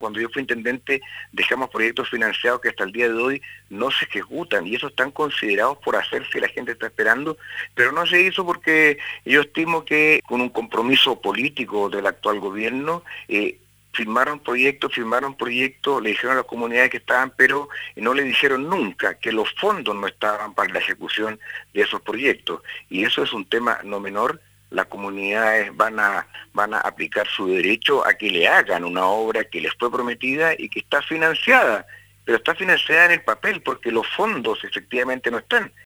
cuando yo fui intendente dejamos proyectos financiados que hasta el día de hoy no se ejecutan y esos están considerados por hacerse, la gente está esperando, pero no se hizo porque yo estimo que con un compromiso político del actual gobierno, firmaron proyectos, le dijeron a las comunidades que estaban, pero no le dijeron nunca que los fondos no estaban para la ejecución de esos proyectos. Y eso es un tema no menor. Las comunidades van a aplicar su derecho a que le hagan una obra que les fue prometida y que está financiada, pero está financiada en el papel porque los fondos efectivamente no están.